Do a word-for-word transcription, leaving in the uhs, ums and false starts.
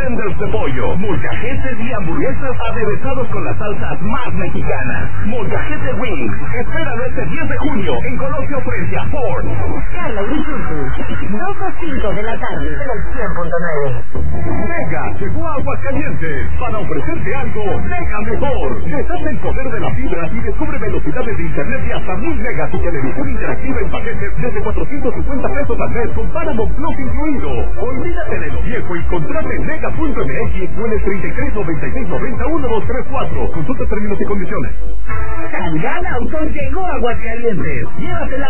tenders de pollo, molcajetes y hamburguesas aderezados con las salsas más mexicanas. Molcajete Wings, espéralo este diez de junio en Colosio frente a Ford. Carla Urichurtu, dos a cinco de la tarde, en el cien punto nueve. Mega llegó a Aguascalientes para ofrecerte algo mega mejor. Deshace el poder de la fibra y descubre velocidades de internet de hasta mil megas y televisión interactiva en paquetes desde cuatrocientos cincuenta pesos al mes con Paramount Plus incluido. Olvídate de lo viejo y contrata en mega punto m x o en el treinta y tres noventa y seis noventa uno dos tres cuatro. Consulta términos y condiciones. Sangana Autos llegó a Aguascalientes. Llévatela